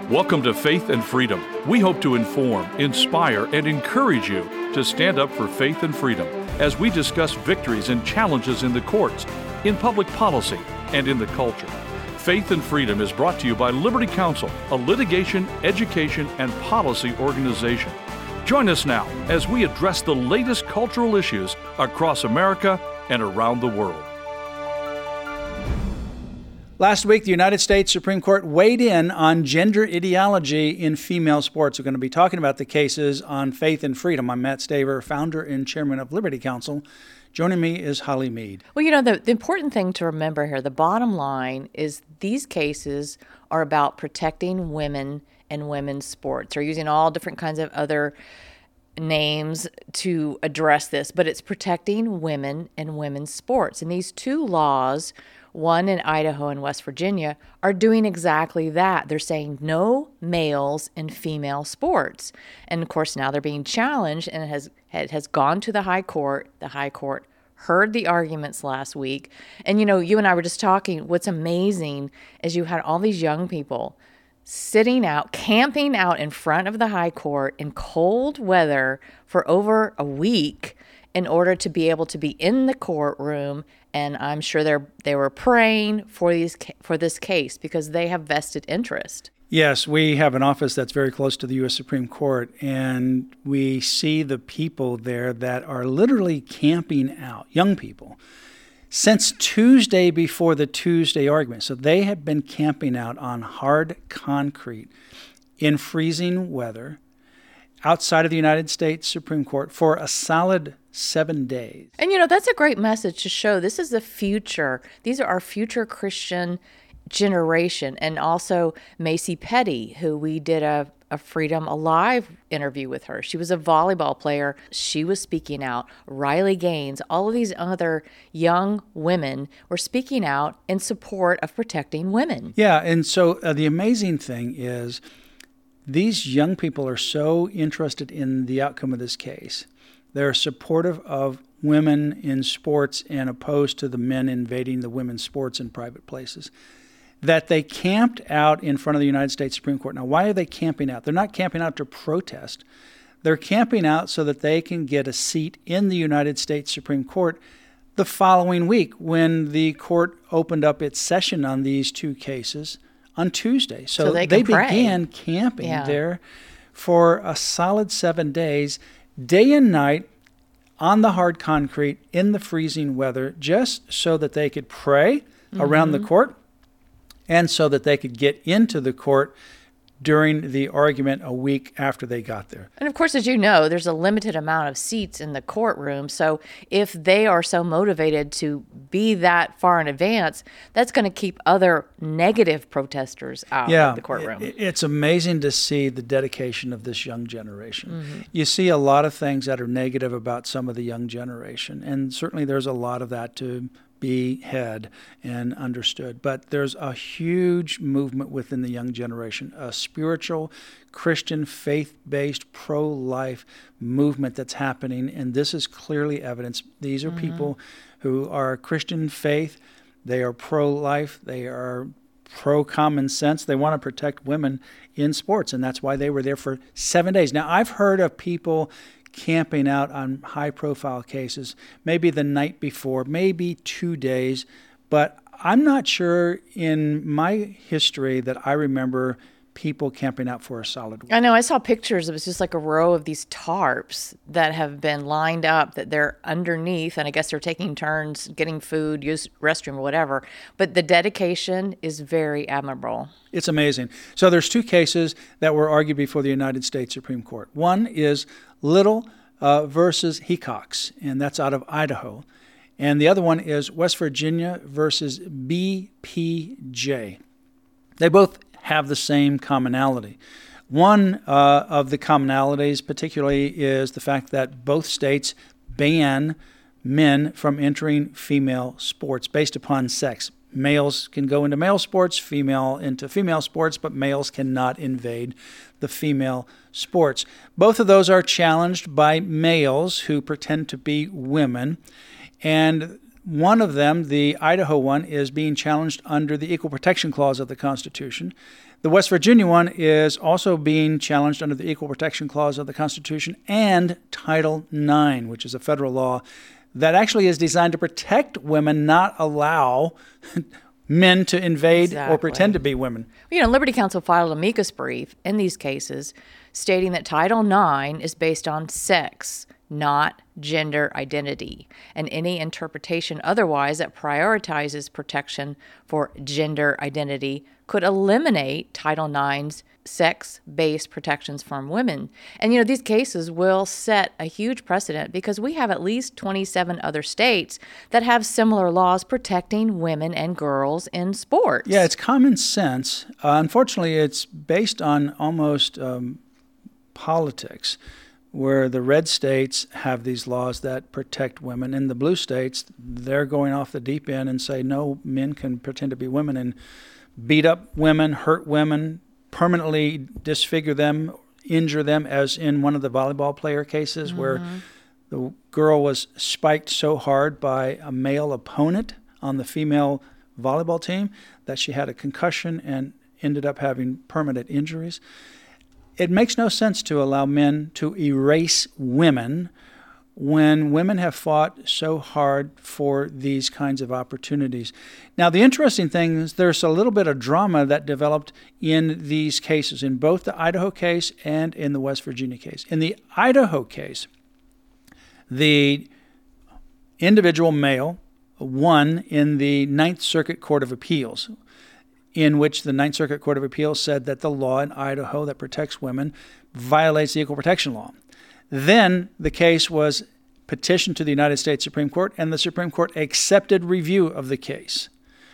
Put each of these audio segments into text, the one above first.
Welcome to Faith and Freedom. We hope to inform, inspire, and encourage you to stand up for faith and freedom as we discuss victories and challenges in the courts, in public policy, and in the culture. Faith and Freedom is brought to you by Liberty Counsel, a litigation, education, and policy organization. Join us now as we address the latest cultural issues across America and around the world. Last week, the United States Supreme Court weighed in on gender ideology in female sports. We're going to be talking about the cases on faith and freedom. I'm Matt Staver, founder and chairman of Liberty Counsel. Joining me is Holly Mead. Well, the important thing to remember here, the bottom line is these cases are about protecting women and women's sports. They're using all different kinds of other names to address this, but it's protecting women and women's sports. And these two laws, one in Idaho and West Virginia, are doing exactly that. They're saying no males in female sports. And of course, now they're being challenged, and it has gone to the high court. The high court heard the arguments last week. And you and I were just talking, what's amazing is you had all these young people sitting out, camping out in front of the high court in cold weather for over a week in order to be able to be in the courtroom. And I'm sure they were praying for this case because they have vested interest. Yes, we have an office that's very close to the U.S. Supreme Court, and we see the people there that are literally camping out, young people, since Tuesday before the Tuesday argument. So they have been camping out on hard concrete in freezing weather outside of the United States Supreme Court for a solid 7 days. And that's a great message to show this is the future. These are our future Christian generation. And also Macy Petty, who we did a Freedom Alive interview with her. She was a volleyball player. She was speaking out. Riley Gaines, all of these other young women were speaking out in support of protecting women. Yeah, and so the amazing thing is these young people are so interested in the outcome of this case. They're supportive of women in sports and opposed to the men invading the women's sports in private places, that they camped out in front of the United States Supreme Court. Now, why are they camping out? They're not camping out to protest. They're camping out so that they can get a seat in the United States Supreme Court the following week when the court opened up its session on these two cases on Tuesday. So they began camping there for a solid 7 days, day and night, on the hard concrete in the freezing weather, just so that they could pray around the court and so that they could get into the court during the argument a week after they got there. And of course, as you know, there's a limited amount of seats in the courtroom. So if they are so motivated to be that far in advance, that's going to keep other negative protesters out of the courtroom. It's amazing to see the dedication of this young generation. You see a lot of things that are negative about some of the young generation, and certainly there's a lot of that to be had and understood. But there's a huge movement within the young generation, a spiritual, Christian, faith-based, pro-life movement that's happening, and this is clearly evidence. These are people who are Christian faith, they are pro-life, they are pro-common sense, they want to protect women in sports, and that's why they were there for 7 days. Now, I've heard of people camping out on high-profile cases, maybe the night before, maybe 2 days, but I'm not sure in my history that I remember people camping out for a solid week. I know, I saw pictures. It was just like a row of these tarps that have been lined up that they're underneath, and I guess they're taking turns getting food, use restroom or whatever, but the dedication is very admirable. It's amazing. So there's two cases that were argued before the United States Supreme Court. One is Little versus Hecox, and that's out of Idaho. And the other one is West Virginia versus BPJ. They both have the same commonality. One of the commonalities particularly is the fact that both states ban men from entering female sports based upon sex. Males can go into male sports, female into female sports, but males cannot invade the female sports. Both of those are challenged by males who pretend to be women, and one of them, the Idaho one, is being challenged under the Equal Protection Clause of the Constitution. The West Virginia one is also being challenged under the Equal Protection Clause of the Constitution and Title IX, which is a federal law that actually is designed to protect women, not allow men to invade or pretend to be women. Liberty Counsel filed an amicus brief in these cases stating that Title IX is based on sex, not gender identity, and any interpretation otherwise that prioritizes protection for gender identity could eliminate Title IX's sex-based protections from women. And, these cases will set a huge precedent because we have at least 27 other states that have similar laws protecting women and girls in sports. Yeah, it's common sense. Unfortunately, it's based on almost politics, where the red states have these laws that protect women. In the blue states, they're going off the deep end and say, no, men can pretend to be women and beat up women, hurt women, permanently disfigure them, injure them, as in one of the volleyball player cases where the girl was spiked so hard by a male opponent on the female volleyball team that she had a concussion and ended up having permanent injuries. It makes no sense to allow men to erase women when women have fought so hard for these kinds of opportunities. Now, the interesting thing is there's a little bit of drama that developed in these cases, in both the Idaho case and in the West Virginia case. In the Idaho case, the individual male won in the Ninth Circuit Court of Appeals, in which the Ninth Circuit Court of Appeals said that the law in Idaho that protects women violates the Equal Protection Law. Then the case was petitioned to the United States Supreme Court, and the Supreme Court accepted review of the case.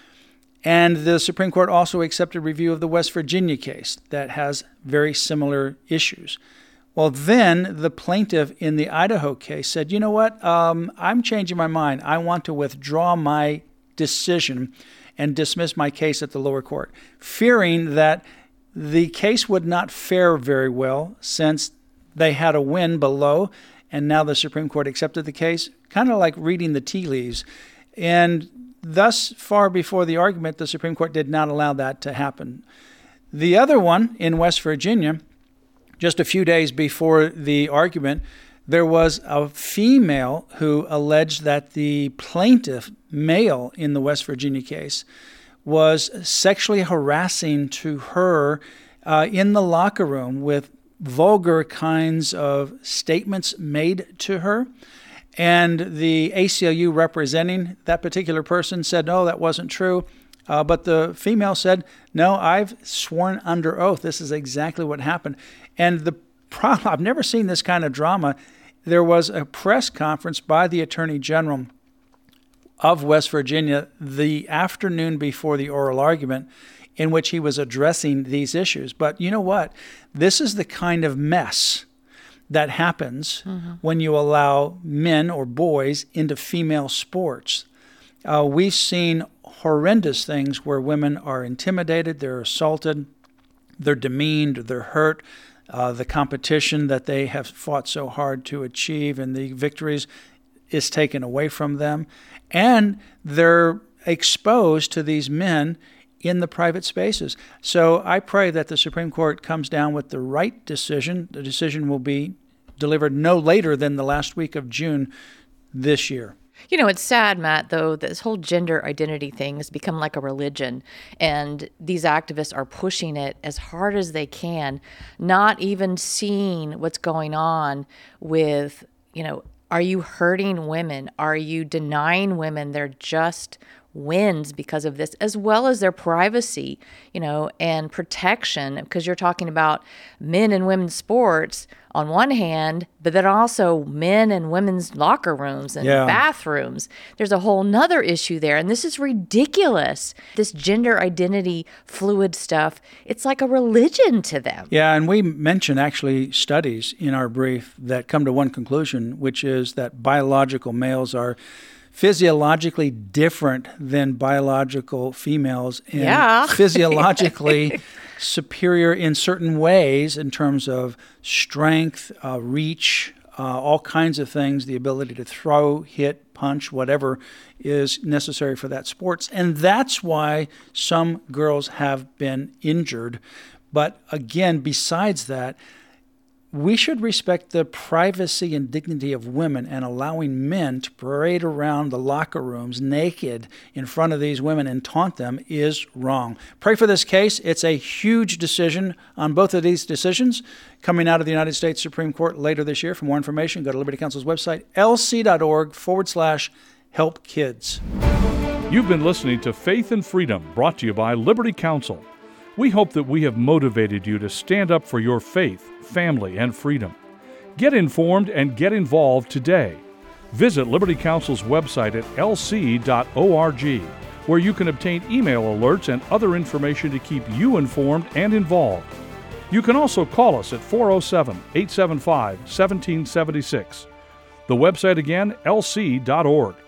And the Supreme Court also accepted review of the West Virginia case that has very similar issues. Well, then the plaintiff in the Idaho case said, you know what, I'm changing my mind. I want to withdraw my decision and dismiss my case at the lower court, fearing that the case would not fare very well since they had a win below, and now the Supreme Court accepted the case, kind of like reading the tea leaves. And thus far before the argument, the Supreme Court did not allow that to happen. The other one in West Virginia, just a few days before the argument, there was a female who alleged that the plaintiff, male in the West Virginia case, was sexually harassing to her in the locker room with vulgar kinds of statements made to her. And the ACLU representing that particular person said, no, that wasn't true. But the female said, no, I've sworn under oath. This is exactly what happened. And the problem, I've never seen this kind of drama. There was a press conference by the Attorney General of West Virginia the afternoon before the oral argument in which he was addressing these issues. But you know what? This is the kind of mess that happens when you allow men or boys into female sports. We've seen horrendous things where women are intimidated, they're assaulted, they're demeaned, they're hurt. The competition that they have fought so hard to achieve and the victories is taken away from them. And they're exposed to these men in the private spaces. So I pray that the Supreme Court comes down with the right decision. The decision will be delivered no later than the last week of June this year. It's sad, Matt, though, this whole gender identity thing has become like a religion, and these activists are pushing it as hard as they can, not even seeing what's going on with, are you hurting women? Are you denying women their just wins because of this, as well as their privacy, and protection? Because you're talking about men and women's sports on one hand, but then also men and women's locker rooms and bathrooms. There's a whole nother issue there. And this is ridiculous. This gender identity fluid stuff, it's like a religion to them. Yeah, and we mention actually studies in our brief that come to one conclusion, which is that biological males are physiologically different than biological females, and physiologically superior in certain ways in terms of strength, reach, all kinds of things, the ability to throw, hit, punch, whatever is necessary for that sports. And that's why some girls have been injured. But again, besides that, we should respect the privacy and dignity of women, and allowing men to parade around the locker rooms naked in front of these women and taunt them is wrong. Pray for this case. It's a huge decision on both of these decisions coming out of the United States Supreme Court later this year. For more information, go to Liberty Counsel's website, lc.org/help kids. You've been listening to Faith and Freedom, brought to you by Liberty Counsel. We hope that we have motivated you to stand up for your faith, family, and freedom. Get informed and get involved today. Visit Liberty Counsel's website at lc.org, where you can obtain email alerts and other information to keep you informed and involved. You can also call us at 407-875-1776. The website again, lc.org.